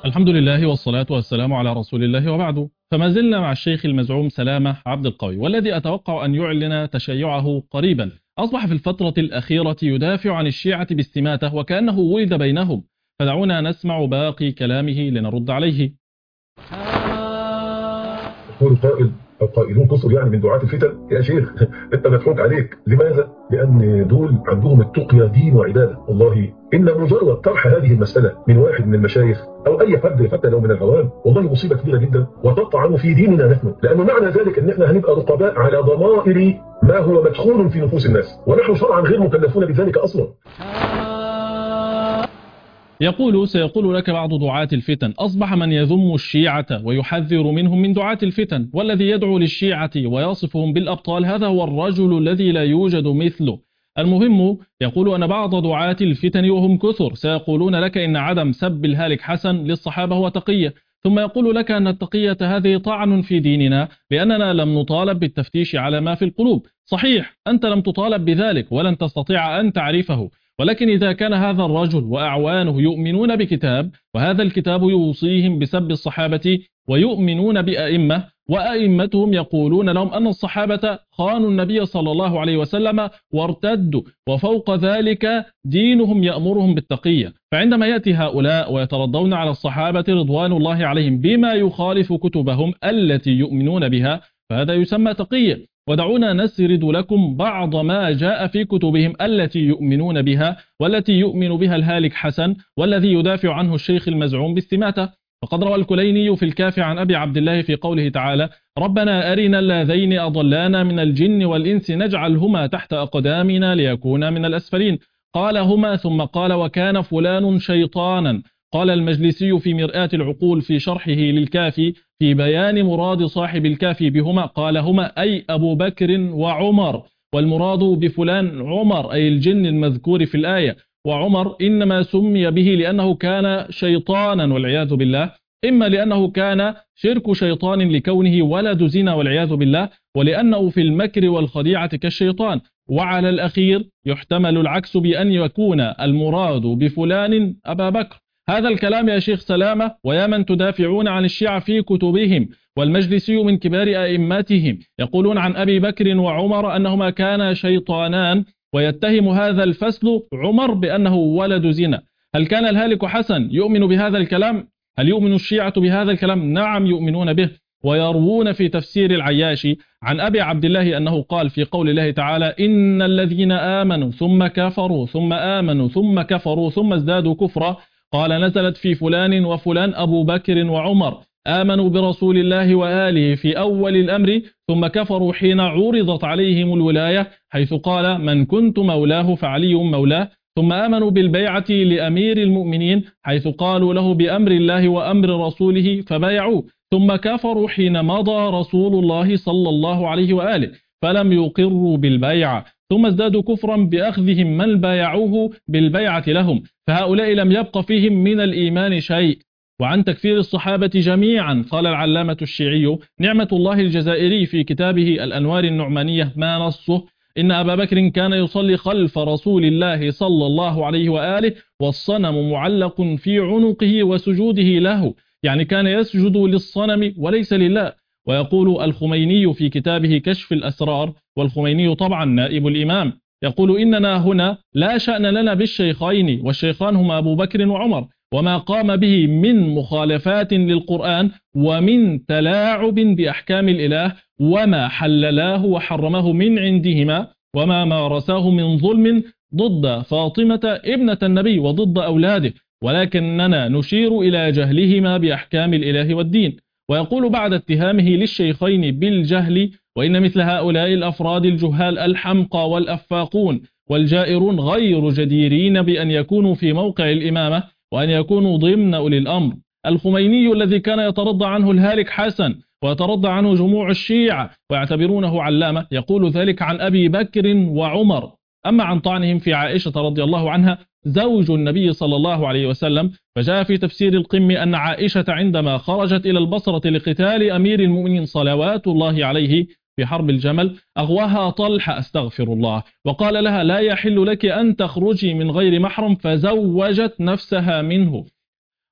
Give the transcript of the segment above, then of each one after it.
الحمد لله والصلاة والسلام على رسول الله وبعد. فما زلنا مع الشيخ المزعوم سلامة عبد القوي، والذي أتوقع أن يعلن تشيعه قريبا. أصبح في الفترة الأخيرة يدافع عن الشيعة باستماتة وكأنه ولد بينهم، فدعونا نسمع باقي كلامه لنرد عليه. يقول قائل او قائلون كثر يعني من دعاة الفتن يا شيخ انت مضحوك عليك. لماذا؟ لان دول عندهم التقية دين وعباده. والله ان مجرد طرح هذه المساله من واحد من المشايخ او اي حد حتى لو من العوام والله مصيبه كبيره جدا وتطعن في ديننا نحن، لانه معنى ذلك ان احنا هنبقى رقباء على ضمائر ما هو مدخول في نفوس الناس، ونحن شرعا غير مكلفون بذلك اصلا. يقول: سيقول لك بعض دعاة الفتن: أصبح من يذم الشيعة ويحذر منهم من دعاة الفتن، والذي يدعو للشيعة ويصفهم بالأبطال هذا هو الرجل الذي لا يوجد مثله. المهم، يقول أن بعض دعاة الفتن وهم كثر سيقولون لك إن عدم سب الهالك حسن للصحابة هو تقية، ثم يقول لك أن التقية هذه طعن في ديننا لأننا لم نطالب بالتفتيش على ما في القلوب. صحيح، أنت لم تطالب بذلك ولن تستطيع أن تعرفه، ولكن إذا كان هذا الرجل وأعوانه يؤمنون بكتاب، وهذا الكتاب يوصيهم بسب الصحابة، ويؤمنون بأئمة، وأئمتهم يقولون لهم أن الصحابة خانوا النبي صلى الله عليه وسلم وارتدوا، وفوق ذلك دينهم يأمرهم بالتقية، فعندما يأتي هؤلاء ويترضون على الصحابة رضوان الله عليهم بما يخالف كتبهم التي يؤمنون بها، فهذا يسمى تقية. ودعونا نسرد لكم بعض ما جاء في كتبهم التي يؤمنون بها، والتي يؤمن بها الهالك حسن، والذي يدافع عنه الشيخ المزعوم باستماتة. فقد روى الكليني في الكافي عن أبي عبد الله في قوله تعالى: ربنا أرنا اللذين أضلانا من الجن والإنس نجعلهما تحت أقدامنا ليكونا من الأسفلين. قال هما ثم قال: وكان فلان شيطانا. قال المجلسي في مرآة العقول في شرحه للكافي في بيان مراد صاحب الكافي بهما، قال: هما أي أبو بكر وعمر، والمراد بفلان عمر أي الجن المذكور في الآية، وعمر إنما سمي به لأنه كان شيطانا والعياذ بالله، إما لأنه كان شرك شيطان لكونه ولد زنا والعياذ بالله، ولأنه في المكر والخديعة كالشيطان. وعلى الأخير يحتمل العكس بأن يكون المراد بفلان أبا بكر. هذا الكلام يا شيخ سلامة، ويا من تدافعون عن الشيعة في كتبهم، والمجلسي من كبار أئمتهم يقولون عن أبي بكر وعمر أنهما كانا شيطانان، ويتهم هذا الفصل عمر بأنه ولد زنا. هل كان الهالك حسن يؤمن بهذا الكلام؟ هل يؤمن الشيعة بهذا الكلام؟ نعم يؤمنون به، ويروون في تفسير العياشي عن أبي عبد الله أنه قال في قول الله تعالى: إن الذين آمنوا ثم كفروا ثم آمنوا ثم كفروا ثم ازدادوا كفرا، قال نزلت في فلان وفلان أبو بكر وعمر، آمنوا برسول الله وآله في أول الأمر، ثم كفروا حين عرضت عليهم الولاية، حيث قال: من كنت مولاه فعلي مولاه، ثم آمنوا بالبيعة لأمير المؤمنين، حيث قالوا له بأمر الله وأمر رسوله فبايعوه، ثم كفروا حين مضى رسول الله صلى الله عليه وآله فلم يقروا بالبيعة، ثم ازدادوا كفرا بأخذهم من بايعوه بالبيعة لهم، فهؤلاء لم يبق فيهم من الإيمان شيء. وعن تكفير الصحابة جميعا قال العلامة الشيعي نعمة الله الجزائري في كتابه الأنوار النعمانية ما نصه: إن أبا بكر كان يصلي خلف رسول الله صلى الله عليه وآله والصنم معلق في عنقه وسجوده له، يعني كان يسجد للصنم وليس لله. ويقول الخميني في كتابه كشف الأسرار، والخميني طبعا نائب الإمام، يقول: إننا هنا لا شأن لنا بالشيخين، والشيخان هما أبو بكر وعمر، وما قام به من مخالفات للقرآن ومن تلاعب بأحكام الإله، وما حللاه وحرمه من عندهما، وما مارساه من ظلم ضد فاطمة ابنة النبي وضد أولاده، ولكننا نشير إلى جهلهما بأحكام الإله والدين. ويقول بعد اتهامه للشيخين بالجهل: وإن مثل هؤلاء الأفراد الجهال الحمقى والأفاقون والجائرون غير جديرين بأن يكونوا في موقع الإمامة وأن يكونوا ضمن أولي الأمر. الخميني الذي كان يترضى عنه الهالك حسن ويترضى عنه جموع الشيعة ويعتبرونه علامة، يقول ذلك عن أبي بكر وعمر. أما عن طعنهم في عائشة رضي الله عنها زوج النبي صلى الله عليه وسلم، فجاء في تفسير القم أن عائشة عندما خرجت إلى البصرة لقتال أمير المؤمنين صلوات الله عليه في حرب الجمل أغواها طلحة استغفر الله، وقال لها: لا يحل لك أن تخرجي من غير محرم، فزوجت نفسها منه.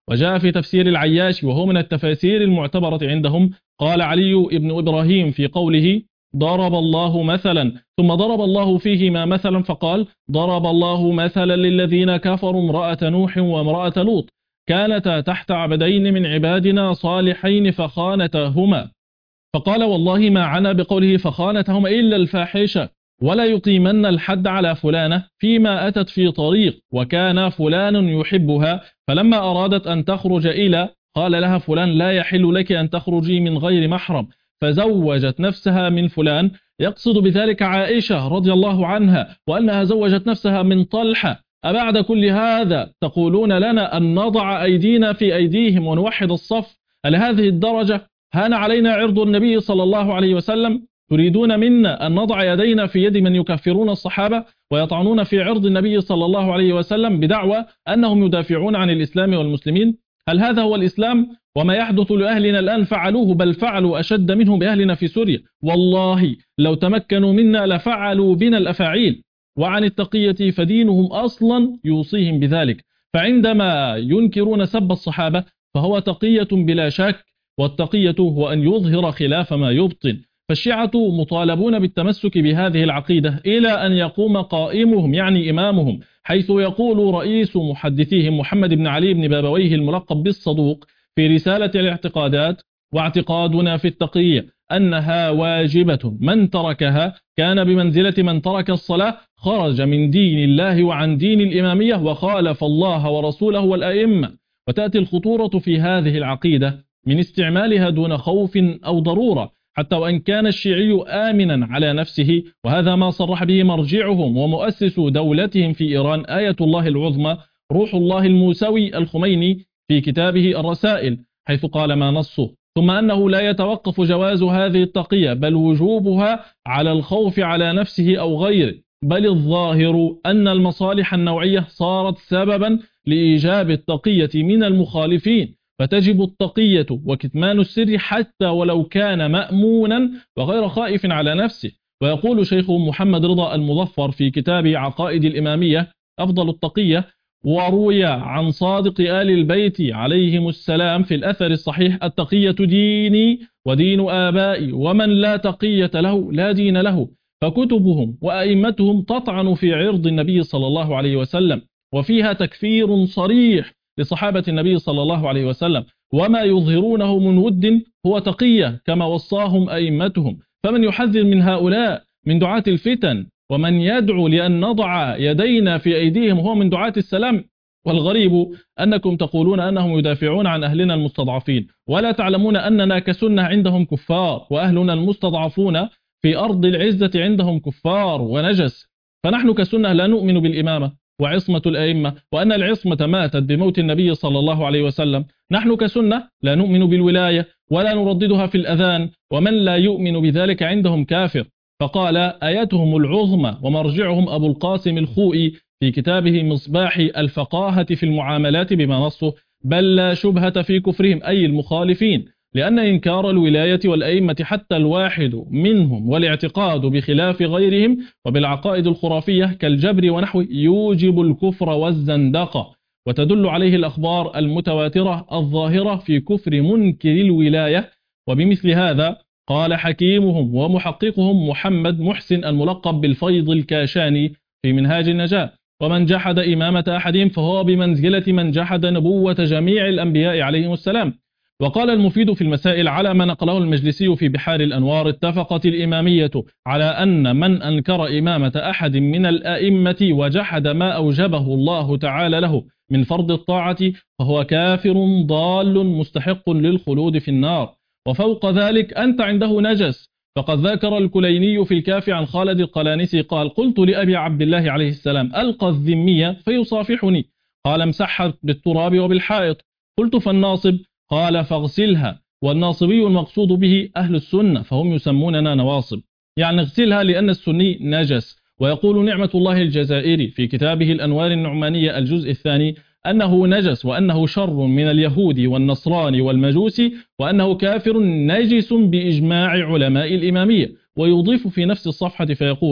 وجاء في تفسير العياش وهو من التفاسير المعتبرة عندهم، قال علي بن إبراهيم في قوله ضرب الله مثلا، ثم ضرب الله فيهما مثلا فقال ضرب الله مثلا للذين كفروا امرأة نوح وامرأة لوط كانتا تحت عبدين من عبادنا صالحين فخانتاهما، فقال والله ما عنا بقوله فخانتهما إلا الفاحشة، ولا يقيمن الحد على فلانة فيما أتت في طريق وكان فلان يحبها، فلما أرادت أن تخرج إلى قال لها فلان لا يحل لك أن تخرجي من غير محرم، فزوجت نفسها من فلان، يقصد بذلك عائشة رضي الله عنها وأنها زوجت نفسها من طلحة. أبعد كل هذا تقولون لنا أن نضع أيدينا في أيديهم ونوحد الصف؟ لهذه الدرجة هان علينا عرض النبي صلى الله عليه وسلم؟ تريدون منا أن نضع يدينا في يد من يكفرون الصحابة ويطعنون في عرض النبي صلى الله عليه وسلم بدعوى أنهم يدافعون عن الإسلام والمسلمين؟ هل هذا هو الإسلام؟ وما يحدث لأهلنا الآن فعلوه، بل فعلوا أشد منهم بأهلنا في سوريا. والله لو تمكنوا منا لفعلوا بنا الأفاعيل. وعن التقية فدينهم أصلا يوصيهم بذلك، فعندما ينكرون سب الصحابة فهو تقية بلا شك، والتقية هو أن يظهر خلاف ما يبطن. فالشيعة مطالبون بالتمسك بهذه العقيدة إلى أن يقوم قائمهم يعني إمامهم، حيث يقول رئيس محدثيهم محمد بن علي بن بابويه الملقب بالصدوق في رسالة الاعتقادات: واعتقادنا في التقية أنها واجبة، من تركها كان بمنزلة من ترك الصلاة، خرج من دين الله وعن دين الإمامية وخالف الله ورسوله والأئمة. وتأتي الخطورة في هذه العقيدة من استعمالها دون خوف أو ضرورة، حتى وإن كان الشيعي آمنا على نفسه، وهذا ما صرح به مرجعهم ومؤسس دولتهم في إيران آية الله العظمى روح الله الموسوي الخميني في كتابه الرسائل، حيث قال ما نصه: ثم أنه لا يتوقف جواز هذه التقية بل وجوبها على الخوف على نفسه أو غيره، بل الظاهر أن المصالح النوعية صارت سببا لإيجاب التقية من المخالفين، فتجب التقية وكتمان السر حتى ولو كان مأمونا وغير خائف على نفسه. ويقول شيخ محمد رضا المظفر في كتاب عقائد الإمامية أفضل التقية: وروي عن صادق آل البيت عليهم السلام في الأثر الصحيح: التقية ديني ودين آبائي، ومن لا تقية له لا دين له. فكتبهم وأئمتهم تطعن في عرض النبي صلى الله عليه وسلم، وفيها تكفير صريح لصحابة النبي صلى الله عليه وسلم، وما يظهرونه من ود هو تقية كما وصاهم أئمتهم. فمن يحذر من هؤلاء من دعاة الفتن، ومن يدعو لأن نضع يدينا في أيديهم هو من دعاة السلام. والغريب أنكم تقولون أنهم يدافعون عن أهلنا المستضعفين، ولا تعلمون أننا كسنة عندهم كفار، وأهلنا المستضعفون في أرض العزة عندهم كفار ونجس. فنحن كسنة لا نؤمن بالإمامة وعصمة الأئمة، وأن العصمة ماتت بموت النبي صلى الله عليه وسلم. نحن كسنة لا نؤمن بالولاية ولا نرددها في الأذان، ومن لا يؤمن بذلك عندهم كافر. فقال آياتهم العظمى ومرجعهم أبو القاسم الخوئي في كتابه مصباح الفقاهة في المعاملات بما نصه: بل لا شبهة في كفرهم أي المخالفين، لأن إنكار الولاية والأئمة حتى الواحد منهم والاعتقاد بخلاف غيرهم وبالعقائد الخرافية كالجبر ونحوه يوجب الكفر والزندقة، وتدل عليه الأخبار المتواترة الظاهرة في كفر منكر الولاية. وبمثل هذا قال حكيمهم ومحققهم محمد محسن الملقب بالفيض الكاشاني في منهاج النجاة: ومن جحد إمامة أحدهم فهو بمنزلة من جحد نبوة جميع الأنبياء عليهم السلام. وقال المفيد في المسائل على ما نقله المجلسي في بحار الأنوار: اتفقت الإمامية على أن من أنكر إمامة أحد من الأئمة وجحد ما أوجبه الله تعالى له من فرض الطاعة فهو كافر ضال مستحق للخلود في النار. وفوق ذلك أنت عنده نجس. فقد ذكر الكليني في الكافي عن خالد القلانسي قال: قلت لأبي عبد الله عليه السلام: ألقى الذمية فيصافحني، قال: امسحها بالتراب وبالحائط. قلت: فالناصب؟ قال: فاغسلها. والناصبي المقصود به أهل السنة، فهم يسموننا نواصب، يعني اغسلها لأن السني نجس. ويقول نعمة الله الجزائري في كتابه الأنوار النعمانية الجزء الثاني أنه نجس، وأنه شر من اليهود والنصران والمجوس، وأنه كافر نجس بإجماع علماء الإمامية. ويضيف في نفس الصفحة فيقول: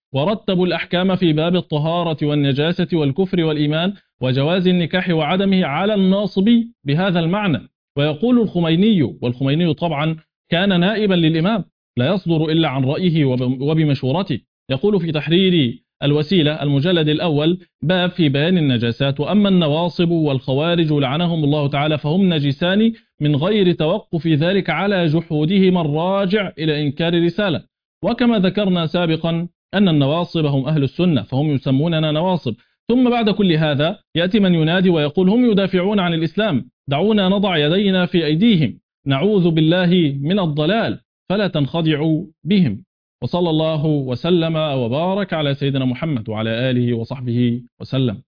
ورتبوا الأحكام في باب الطهارة والنجاسة والكفر والإيمان وجواز النكاح وعدمه على الناصب بهذا المعنى. ويقول الخميني، والخميني طبعا كان نائبا للإمام لا يصدر إلا عن رأيه وبمشورته، يقول في تحرير الوسيلة المجلد الأول باب في بيان النجاسات: وأما النواصب والخوارج لعنهم الله تعالى فهم نجسان من غير توقف ذلك على جحودهم الراجع إلى إنكار الرسالة. وكما ذكرنا سابقا أن النواصب هم أهل السنة فهم يسموننا نواصب. ثم بعد كل هذا يأتي من ينادي ويقول هم يدافعون عن الإسلام، دعونا نضع يدينا في أيديهم، نعوذ بالله من الضلال، فلا تنخدعوا بهم. وصلى الله وسلم وبارك على سيدنا محمد وعلى آله وصحبه وسلم.